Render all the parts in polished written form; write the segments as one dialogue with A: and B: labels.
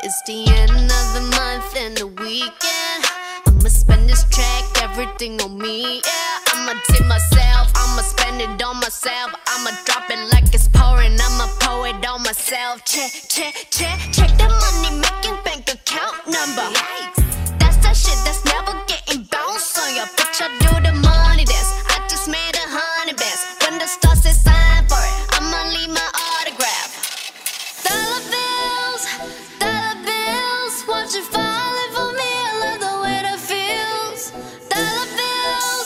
A: It's the end of the month and the weekend. I'ma spend this track, everything on me, yeah. I'ma tip myself, I'ma spend it on myself. I'ma drop it like it's pouring, I'ma pour it on myself. Check the money making bank account number. That's that shit that's never getting bounced on ya. Bitch, I do the money dance, I just made 100 bands. When the star says sign for it, I'ma leave my autograph. Dollar bills, watch it falling for me. I love the way that feels. Dollar bills,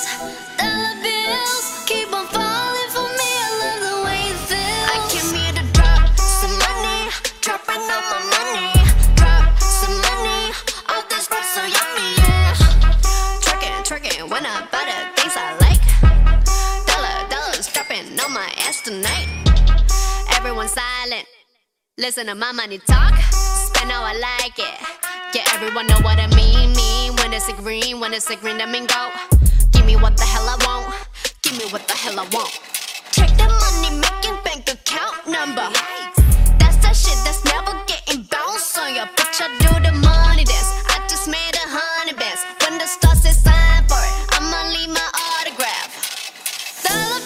A: keep on falling for me. I love the way it feels. I came here to drop some money, dropping all my money. Drop some money, all this stuff so yummy, yeah. Twerking when I buy the things I like. Dollars dropping on my ass tonight. Everyone silent, listen to my money talk. Spend how I like it. Yeah, everyone know what I mean. When it's a green, that mean go. Give me what the hell I want. Give me what the hell I want. Check the money making bank account number. That's that shit that's never getting bounced on ya. Bitch, I do the money dance, I just made 100 bands. When the star says sign for it, I'ma leave my autograph. Dollar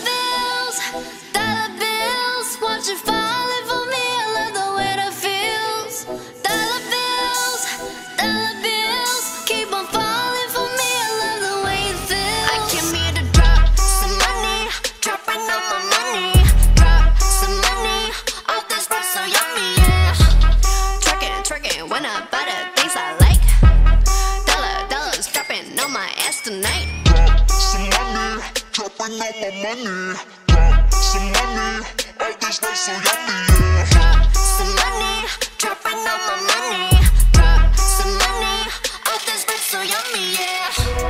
A: bills, watch it falling for me. I love the way that feels. Dollar bills, keep on falling for me. I love the way it feels. I came here to drop some money, dropping all my money. Drop some money, all this stuff so yummy, yeah. Twerking when I buy the things I like. Dollars dropping on my ass tonight.
B: Drop some money, dropping all my money. Drop some money, all this stuff so yummy, yeah.
A: Drop some money, dropping all my money. Drop some money, all this stuff so yummy, yeah.